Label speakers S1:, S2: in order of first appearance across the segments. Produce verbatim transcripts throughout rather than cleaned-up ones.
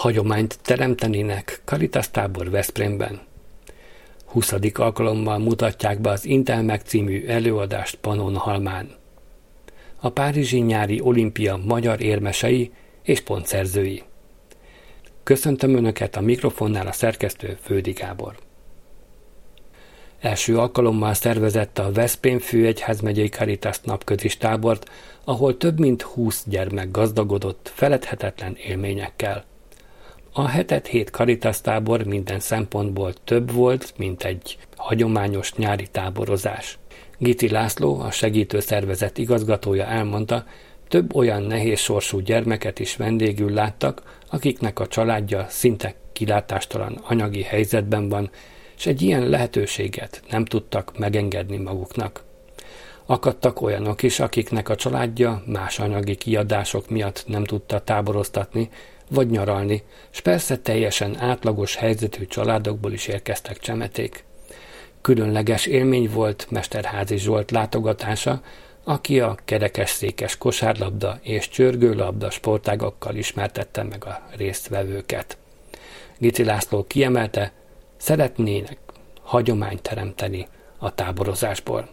S1: hagyományt teremtenének Caritas tábor Veszprémben. huszadik alkalommal mutatják be az Intelmeg című előadást Pannonhalmán. A párizsi nyári olimpia magyar érmesei és pontszerzői. Köszöntöm Önöket, a mikrofonnál a szerkesztő Fődi Gábor. Első alkalommal szervezett a Veszprém főegyházmegyei Caritas napközis tábort, ahol több mint húsz gyermek gazdagodott feledhetetlen élményekkel. A hetet hét Caritas tábor minden szempontból több volt, mint egy hagyományos nyári táborozás. Gici László, a segítő szervezet igazgatója elmondta, több olyan nehéz sorsú gyermeket is vendégül láttak, akiknek a családja szinte kilátástalan anyagi helyzetben van, és egy ilyen lehetőséget nem tudtak megengedni maguknak. Akadtak olyanok is, akiknek a családja más anyagi kiadások miatt nem tudta táboroztatni, vagy nyaralni, s persze teljesen átlagos helyzetű családokból is érkeztek csemeték. Különleges élmény volt Mesterházy Zsolt látogatása, aki a kerekesszékes kosárlabda és csörgőlabda sportágakkal ismertette meg a résztvevőket. Gici László kiemelte, szeretnének hagyományt teremteni a táborozásból.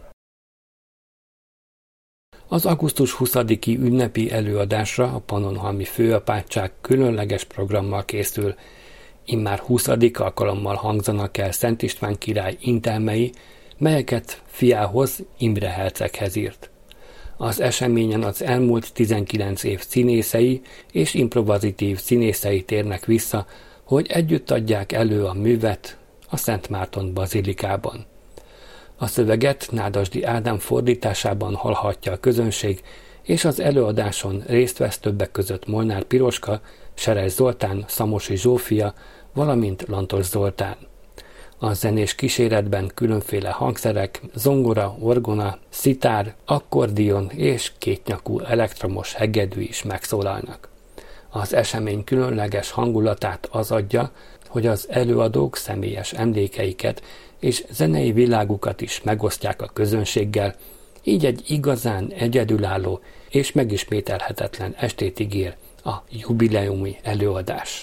S1: Az augusztus huszadiki ünnepi előadásra a Pannonhalmi Főapátság különleges programmal készül. Immár huszadik alkalommal hangzanak el Szent István király intelmei, melyeket fiához, Imre herceghez írt. Az eseményen az elmúlt tizenkilenc év színészei és improvizatív színészei térnek vissza, hogy együtt adják elő a művet a Szent Márton bazilikában. A szöveget Nádasdy Ádám fordításában hallhatja a közönség, és az előadáson részt vesz többek között Molnár Piroska, Seres Zoltán, Szamosi Zsófia, valamint Lantos Zoltán. A zenés kíséretben különféle hangszerek, zongora, orgona, szitár, akkordion és kétnyakú elektromos hegedű is megszólalnak. Az esemény különleges hangulatát az adja, hogy az előadók személyes emlékeiket és zenei világukat is megosztják a közönséggel, így egy igazán egyedülálló és megismételhetetlen estét ígér a jubileumi előadás.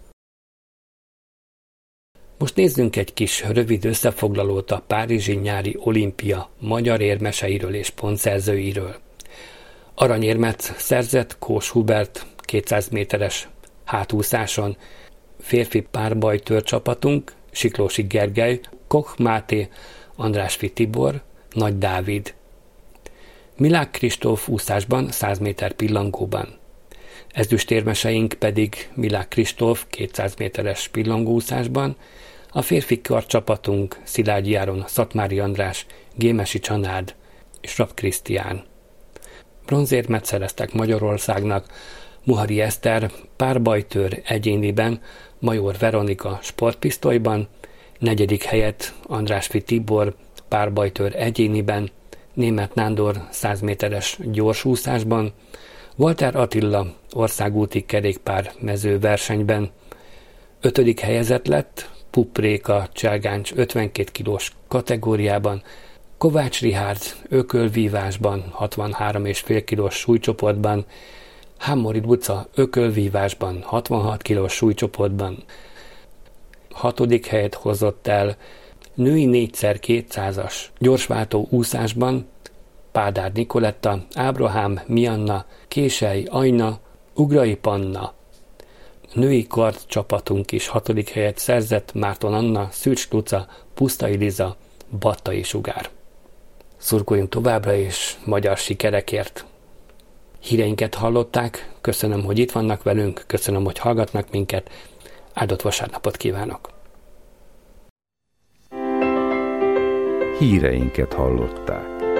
S1: Most nézzünk egy kis rövid összefoglalót a párizsi nyári olimpia magyar érmeseiről és pontszerzőiről. Aranyérmet szerzett Kós Hubert kétszáz méteres hátúszáson, férfi párbajtőr csapatunk Siklósi Gergely, Koch Máté, Andrásfi Tibor, Nagy Dávid. Milák Kristóf úszásban száz méter pillangóban. Ezüstérmeseink pedig Milák Kristóf kétszáz méteres pillangóúszásban, a férfi karcsapatunk Szilágyi Áron, Szatmári András, Gémesi Csanád és Rapp Krisztián. Bronzérmet szereztek Magyarországnak Muhari Eszter párbajtőr egyéniben, Major Veronika sportpisztolyban, negyedik helyet Andrásfi Tibor párbajtőr egyéniben, Németh Nándor száz méteres gyorsúszásban, Walter Attila országúti kerékpár mezőversenyben, ötödik helyezett lett Pupp Réka Cselgáncs ötvenkét kilós kategóriában, Kovács Rihárd ökölvívásban hatvanhárom egész öt kilós súlycsoportban, Hámori Buca ökölvívásban hatvanhat kilós súlycsoportban. Hatodik helyet hozott el női négyszer kétszázas gyorsváltó úszásban Pádár Nikoletta, Ábrahám Mianna, Késely Ajna, Ugrai Panna. Női kard csapatunk is hatodik helyet szerzett Márton Anna, Szűcs Luca, Pusztai Liza, Battai Sugár. Szurkoljunk továbbra is magyar sikerekért. Híreinket hallották, köszönöm, hogy itt vannak velünk, köszönöm, hogy hallgatnak minket, áldott vasárnapot kívánok!
S2: Híreinket hallották.